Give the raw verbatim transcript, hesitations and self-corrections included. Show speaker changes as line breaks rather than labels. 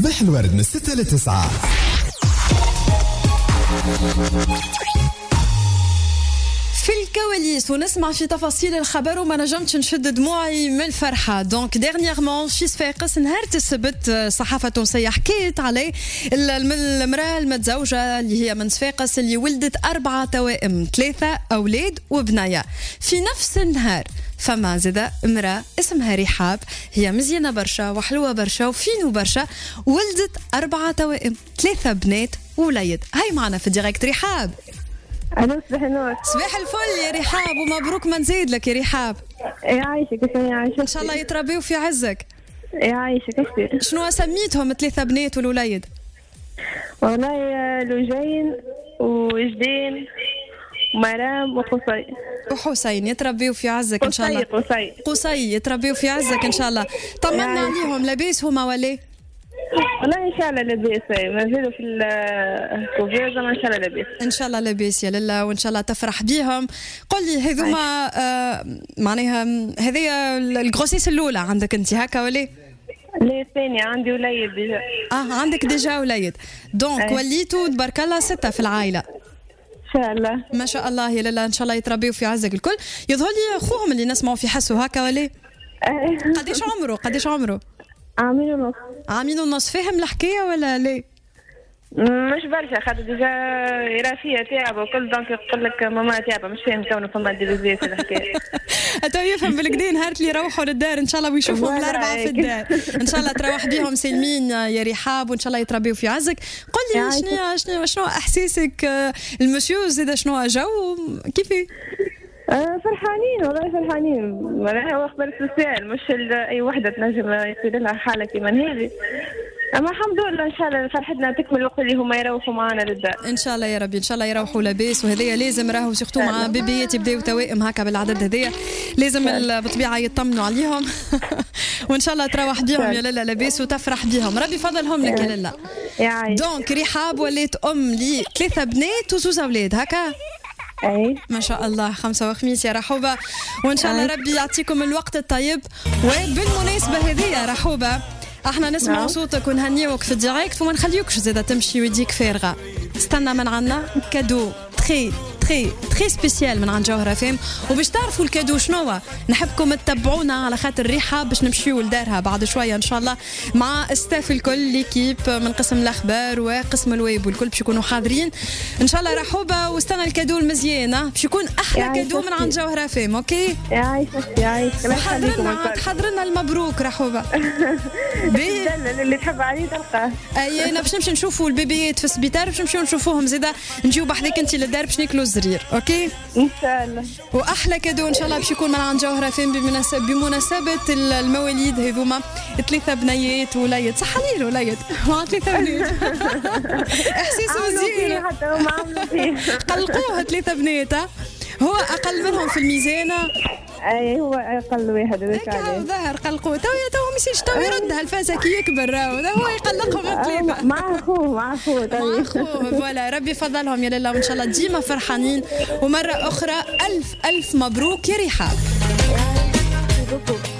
صباح الورد من ستة لتسعة.
في الكواليس ونسمع في تفاصيل الخبر وما نجمتش نشد دموعي من الفرحه. دونك ديرنييرمون في صفاقس نهار السبت صحافه تونسيه حكيت عليه المراه المتزوجه اللي هي من صفاقس اللي ولدت اربعه توائم، ثلاثه اولاد وبنايه في نفس النهار. فما زاده امراه اسمها رحاب، هي مزيانه برشا وحلوه برشا وفينو برشا، ولدت اربعه توائم، ثلاثه بنات ووليد. هاي معنا في الديريكت رحاب.
الو صباح النور.
صباح الفل يا رحاب ومبروك ما نزيد لك يا رحاب.
يا عايشك يا عايشك
ان شاء الله يتربيوا في عزك.
يا عايشك كثير.
شنو سميتهم ثلاثه بنات والوليد؟
والله لوجين وجدين ومرام وقصي.
وحسين يتربيوا في عزك ان شاء الله.
قصي
قصي يتربيوا في عزك ان شاء الله. طمنا عليهم، لاباس هما ولا؟
والله ان شاء الله لاباس، مازالوا في الكوفيزا ان شاء الله لاباس.
ان شاء الله لاباس يا لله وان شاء الله تفرح بيهم. قل لي هذوما آه معناها هذه الغروسيس الاولى عندك انت هكا ولا؟
لا الثانيه عندي وليد ديجا.
اه عندك ديجا وليد. دونك وليتوا تبارك الله سته في العائله.
ان شاء الله
ما شاء الله يا لله ان شاء الله يتربيوا في عزك الكل. يظهر لي اخوهم اللي نسمعوا في حسوا هكا ولا؟ قديش عمره؟ قديش عمره؟
عامين ونص.
عامين ونص. فاهم الحكايه ولا لا؟
مش برشا خاطر ديجا يرى فيها تعب وكل، دونك يقول لك ماما تعبه مش فاهم كونه فما ديفيزي في الحكايه.
تو يفهم بالكدا نهار اللي يروحوا للدار ان شاء الله ويشوفوا الاربعه في الدار. ان شاء الله تروح بيهم سالمين يا رحاب وان شاء الله يتربيوا في عزك. قل لي شنو شنو شنو احساسك المسيو زيد شنو جو كيفي؟
آه فرحانين والله فرحانين، ولا هو خبر سوسيال مش اي وحده تنجم يصير لها حاله كيما هذه. اما الحمد لله ان شاء الله فرحتنا تكمل الوقت اللي هما يروحوا معنا للدار
ان شاء الله يا ربي. ان شاء الله يروحوا لاباس، وهذايا لازم راهو سيختو مع بيبيات يبداو توائم هكا بالعدد هذايا لازم بالطبيعه يطمنوا عليهم. وان شاء الله تروح بيهم يا لالا لاباس وتفرح بيهم. ربي فضلهم لك يا لالا. دونك رحاب ولات ام لي ثلاثه بنات وزوز اولاد هكا.
اي
ما شاء الله خمسة وخميس يا رحوبه، وان شاء الله ربي يعطيكم الوقت الطيب. وبالمناسبه هذه يا رحوبه احنا نسمع نعم. صوتك ونهنيوك في الديريكت وما نخليوكش زاده تمشي ويديك فارغه. استنى من عنا كادو تري تري تري سبيسيال من عند جوهرة فام. وباش تعرفوا الكادو شنو نحبكم تتبعونا على خاطر ريحه باش نمشيو لدارها بعد شويه ان شاء الله مع استاف الكل ليكيب من قسم الاخبار وقسم الويب والكل باش يكونوا حاضرين ان شاء الله. رحوبه واستنى الكادو المزيان باش يكون احلى كادو من عند جوهرة فام. اوكي
يا عايشة يا عايشة
حضرنا حضرنا المبروك رحوبه.
اللي تحب عليه تلقاه.
اي انا باش نمشي نشوفوا البيبيات في السبيطار باش نمشيو نشوفوهم زاده نجيو بحذاك انت للدار باش ناكلوا الزرير. اوكي
ان شاء الله.
واحلى كادو ان شاء الله باش يكون من عند جوهرة فين بمناسبه بمناسبه المواليد هذوما ثلاثه بنيات ووليد. صح لي الوليد مع ثلاثه بنات. احساس مزيان
حتى هم عملوا فيه
قلقوه ثلاثه بنات. هو اقل منهم في الميزان.
اي هو اقل واحد هذاك عليه
ظهر قلقوه. تو تو ماشيش تو يردها الفازه كي يكبر راهو هو يقلقهم ثلاثه
مع اخوه مع اخوه
مع اخوه فوالا. ربي فضلهم يا لله وان شاء الله ديما فرحانين. ومره اخرى الف الف مبروك يا رحاب.